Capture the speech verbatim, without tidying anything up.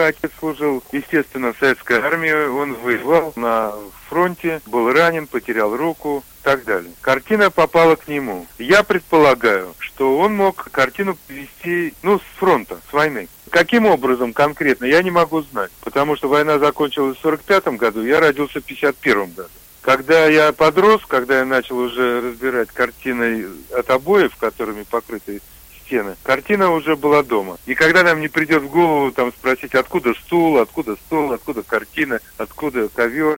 мой отец служил, естественно, в советской армии, он воевал на фронте, был ранен, потерял руку и так далее. Картина попала к нему. Я предполагаю, что он мог картину привезти, ну, с фронта, с войны. Каким образом конкретно, я не могу знать, потому что война закончилась в сорок пятом году, я родился в пятьдесят первом году. Когда я подрос, когда я начал уже разбирать картины от обоев, которыми покрыты стены, картина уже была дома. И когда нам не придет в голову там спросить, откуда стул, откуда стол, откуда картина, откуда ковер,